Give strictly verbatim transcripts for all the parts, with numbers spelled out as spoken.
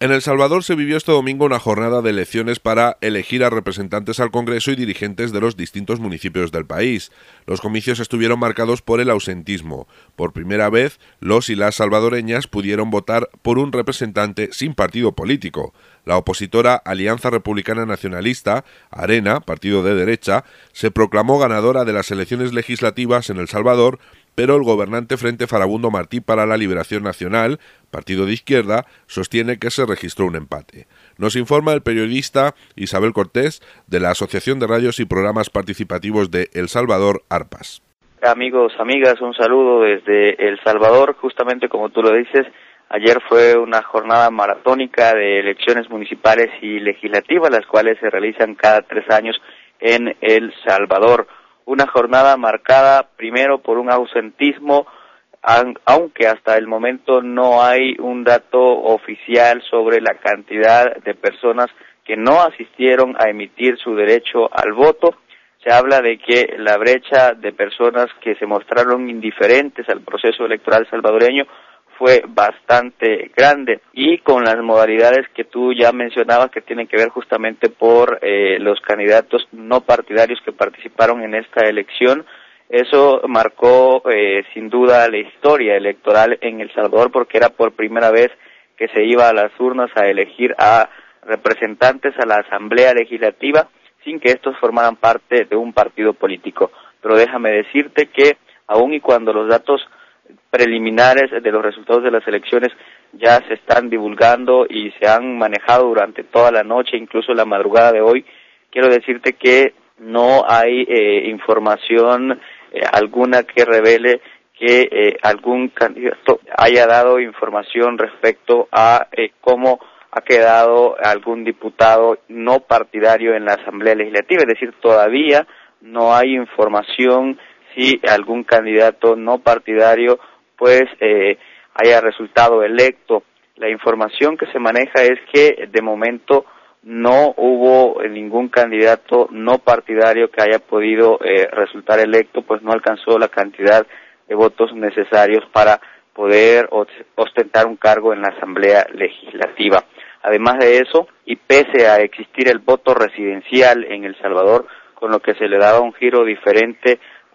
En El Salvador se vivió este domingo una jornada de elecciones para elegir a representantes al Congreso y dirigentes de los distintos municipios del país. Los comicios estuvieron marcados por el ausentismo. Por primera vez, los y las salvadoreñas pudieron votar por un representante sin partido político. La opositora Alianza Republicana Nacionalista, ARENA, partido de derecha, se proclamó ganadora de las elecciones legislativas en El Salvador, pero el gobernante Frente Farabundo Martí para la Liberación Nacional, partido de izquierda, sostiene que se registró un empate. Nos informa el periodista Isabel Cortés, de la Asociación de Radios y Programas Participativos de El Salvador, ARPAS. Amigos, amigas, un saludo desde El Salvador. Justamente como tú lo dices, ayer fue una jornada maratónica de elecciones municipales y legislativas, las cuales se realizan cada tres años en El Salvador. Una jornada marcada primero por un ausentismo, aunque hasta el momento no hay un dato oficial sobre la cantidad de personas que no asistieron a emitir su derecho al voto. Se habla de que la brecha de personas que se mostraron indiferentes al proceso electoral salvadoreño fue bastante grande, y con las modalidades que tú ya mencionabas que tienen que ver justamente por eh, los candidatos no partidarios que participaron en esta elección. Eso marcó eh, sin duda la historia electoral en El Salvador, porque era por primera vez que se iba a las urnas a elegir a representantes a la Asamblea Legislativa sin que estos formaran parte de un partido político. Pero déjame decirte que aun y cuando los datos preliminares de los resultados de las elecciones ya se están divulgando y se han manejado durante toda la noche, incluso la madrugada de hoy, quiero decirte que no hay eh, información eh, alguna que revele que eh, algún candidato haya dado información respecto a eh, cómo ha quedado algún diputado no partidario en la Asamblea Legislativa. Es decir, todavía no hay información si algún candidato no partidario pues eh, haya resultado electo. La información que se maneja es que de momento no hubo ningún candidato no partidario que haya podido eh, resultar electo, pues no alcanzó la cantidad de votos necesarios para poder ostentar un cargo en la Asamblea Legislativa. Además de eso, y pese a existir el voto residencial en El Salvador, con lo que se le daba un giro diferente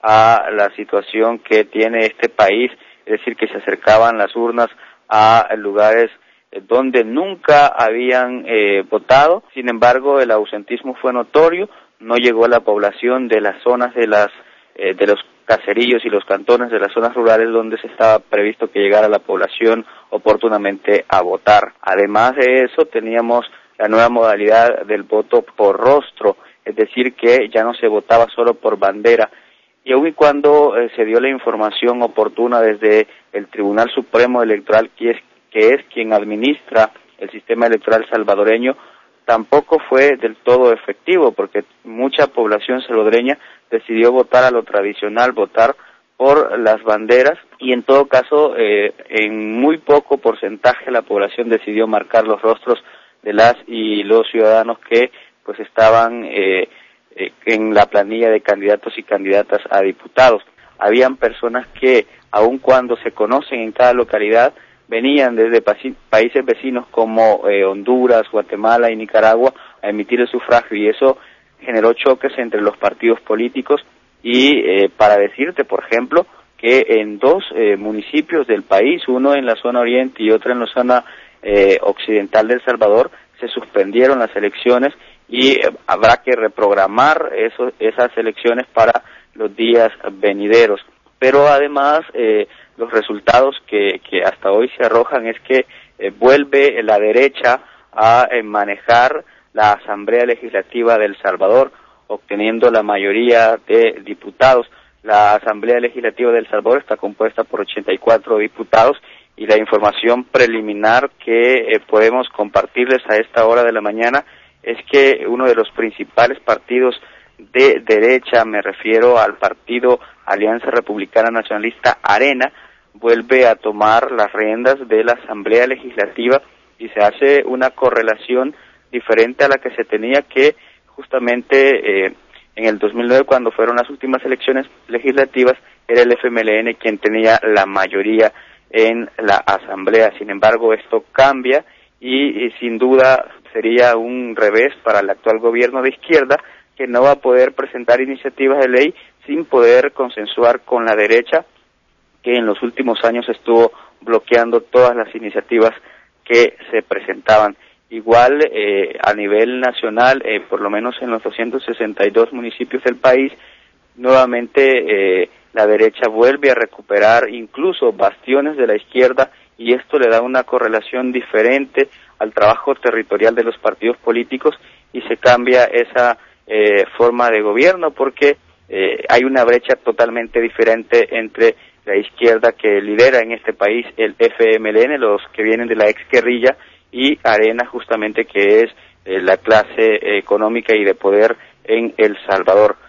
a la situación que tiene este país, es decir, que se acercaban las urnas a lugares donde nunca habían eh, votado. Sin embargo, el ausentismo fue notorio, no llegó a la población de las zonas de las eh, de los caseríos y los cantones de las zonas rurales donde se estaba previsto que llegara la población oportunamente a votar. Además de eso, teníamos la nueva modalidad del voto por rostro, es decir, que ya no se votaba solo por bandera. Y aun y cuando eh, se dio la información oportuna desde el Tribunal Supremo Electoral, que es, que es quien administra el sistema electoral salvadoreño, tampoco fue del todo efectivo, porque mucha población salvadoreña decidió votar a lo tradicional, votar por las banderas, y en todo caso, eh, en muy poco porcentaje la población decidió marcar los rostros de las y los ciudadanos que pues estaban eh, eh, en la planilla de candidatos y candidatas a diputados. Habían personas que, aun cuando se conocen en cada localidad, venían desde países vecinos como eh, Honduras, Guatemala y Nicaragua a emitir el sufragio, y eso generó choques entre los partidos políticos. Y eh, para decirte, por ejemplo, que en dos eh, municipios del país, uno en la zona oriente y otro en la zona eh, occidental de El Salvador, se suspendieron las elecciones y eh, habrá que reprogramar eso, esas elecciones para los días venideros. Pero además, eh, los resultados que, que hasta hoy se arrojan es que eh, vuelve la derecha a eh, manejar la Asamblea Legislativa de El Salvador, obteniendo la mayoría de diputados. La Asamblea Legislativa de El Salvador está compuesta por ochenta y cuatro diputados, y la información preliminar que eh, podemos compartirles a esta hora de la mañana es que uno de los principales partidos de derecha, me refiero al partido Alianza Republicana Nacionalista, ARENA, vuelve a tomar las riendas de la Asamblea Legislativa, y se hace una correlación diferente a la que se tenía, que justamente eh, en el dos mil nueve, cuando fueron las últimas elecciones legislativas, era el F M L N quien tenía la mayoría en la Asamblea. Sin embargo, esto cambia, y, y sin duda sería un revés para el actual gobierno de izquierda, que no va a poder presentar iniciativas de ley sin poder consensuar con la derecha, que en los últimos años estuvo bloqueando todas las iniciativas que se presentaban. Igual eh, a nivel nacional, eh, por lo menos en los doscientos sesenta y dos municipios del país, nuevamente eh, la derecha vuelve a recuperar incluso bastiones de la izquierda, y esto le da una correlación diferente al trabajo territorial de los partidos políticos y se cambia esa eh, forma de gobierno, porque eh, hay una brecha totalmente diferente entre la izquierda que lidera en este país el F M L N, los que vienen de la exguerrilla, y Arena, justamente, que es eh, la clase económica y de poder en El Salvador.